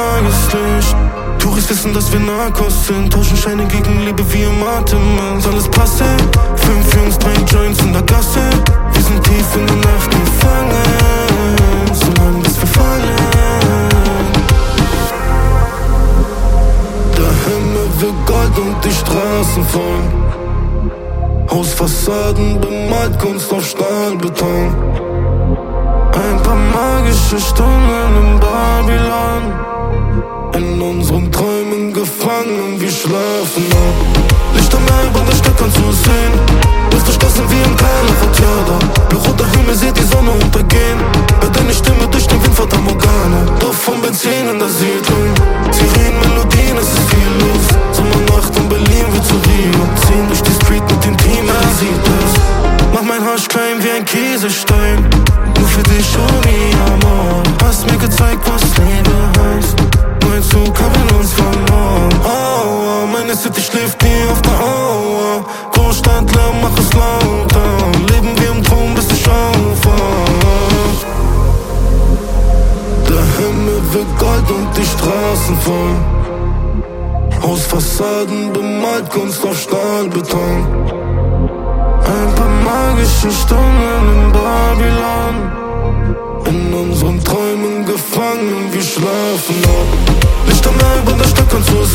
Tageslicht. Touris wissen, dass wir Narcos sind, tauschen Scheine gegen Liebe wie im Atem. Alles passe, 5 Jungs, 3 Joints in der Gasse. Wir sind tief in der Nacht gefangen, solange bis wir fallen. Der Himmel wird Gold und die Straßen voll. Hausfassaden bemalt, Kunst auf Stahlbeton. Ein paar magische Stunden in Babylon. In unseren Träumen gefangen, wir schlafen ab. Licht am Meer über der Stadt kannst du es sehen. Bist durchgossen wie im Carnaval-Theater. Blutroter Himmel, seht die Sonne untergehen. Hört deine Stimme durch den Wind, Fata Morgana. Duft von Benzin in der Siedlung. Sirenen, Melodien, es ist viel los. Sommernacht in Berlin wird zu Rio. Ziehen durch die Street mit dem Team, er sieht es. Mach mein Hasch klein wie ein Kieselstein. Nur für dich, oh mi amor. Hast mir gezeigt, was Liebe heißt. Mein Zug hab in uns verloren. Aua, meine City schläft nie auf der Aua. Großstadt Lärm, mach es lauter. Leben wir im Traum, bis ich aufwach. Der Himmel wird Gold und die Straßen voll. Hausfassaden bemalt, Kunst auf Stahlbeton. Ein paar magische Stunden in Babylon. In unseren Träumen gefangen, wir schlafen ab. Licht am Meer über der Stadt kannst du es